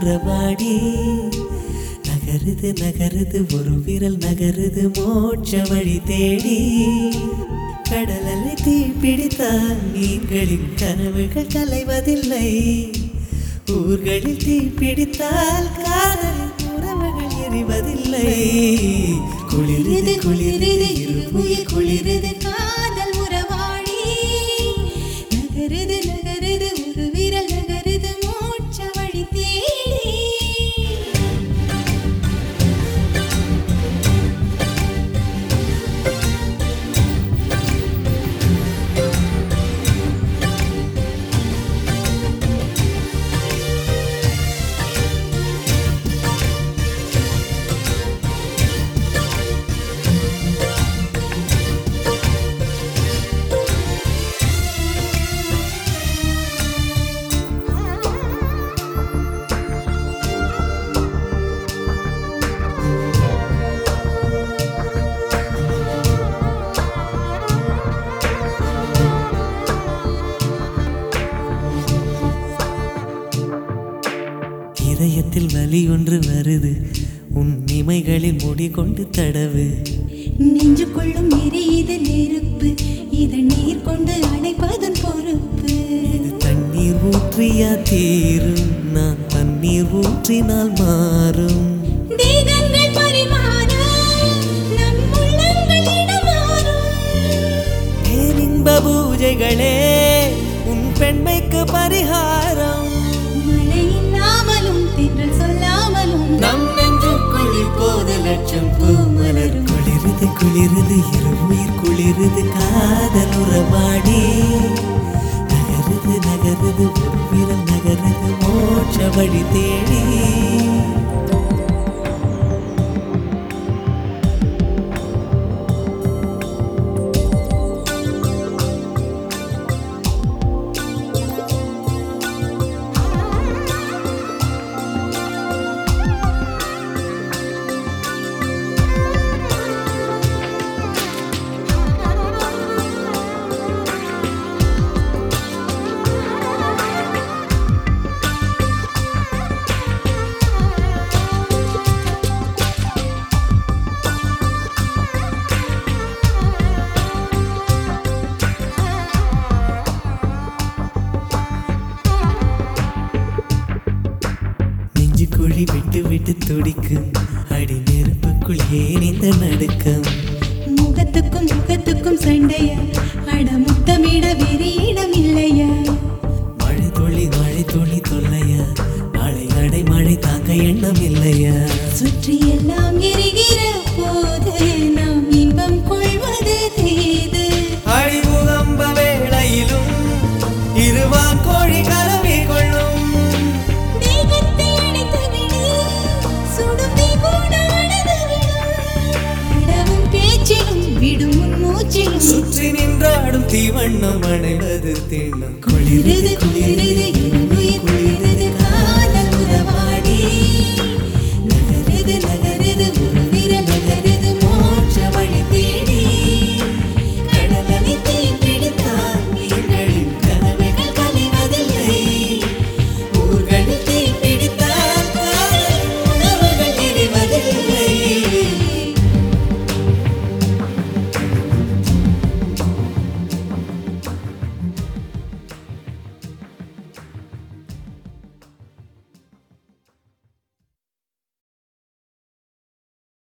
உறவாடி நகருது நகருது ஒரு விரல் நகருது மோட்ச வழி தேடி கடலலை தீப்பிடித்தால் நீர்களின் கனவுகள் கலைவதில்லை ஊர்களில் தீப்பிடித்தால் காதலின் உறவுகள் எரிவதில்லை குளிருது குளிருது இருமுயிர் குளிருது காதல் உறவாடி நகருது நகருது ஒரு விரல் நகருது மோட்ச வழி தேடி இதயத்தில் வலி ஒன்று வருது உன் இமைகளில் முடி கொண்டு தடவு நெஞ்சு கொள்ளும் எரியுது நெருப்பு இதை நீர் கொண்டு அணைப்பதன் பொறுப்பு இது தண்ணீர் ஊற்றியா தீரும் நான் தண்ணீர் ஊற்றினால் மாறும் தேகங்கள் பரிமாற நம் உள்ளங்கள் இடமாறும் இன்ப பூஜைகளே உன் பெண்மைக்கு பரிகாரம் மழை இல்லாமலும் தென்றல் சொல்லாமலும் நம் நெஞ்சுக்குள் இப்போது லட்சம் பூ மலரும் குளிருது குளிருது இருமுயிர் குளிருது காதல் உறவாடி நகருது நகருது ஒரு விரல் நகருது மோட்ச வழி தேடி குழி விட்டு விட்டு துடிக்கும் அடி நெருப்புக்குள் ஏன் இந்த நடுக்கம் முகத்துக்கும் முகத்துக்கும் சண்டையா அட முத்தமிட வேறு இடம் இல்லையா மழை துளி தொல்லையா நாளை அடை மழை தாங்க எண்ணம் இல்லையா சுற்றி எல்லாம் எரிகிற போது நாம் இன்பம் கொள்வது தேது அடிமுகம்ப வேளையிலும் இருவான் கோழி கலவி கொள்ளும் சுற்றி நின்றாடும் தீவண்ணம் அடைவது திண்ணம் குளிருது குளிருது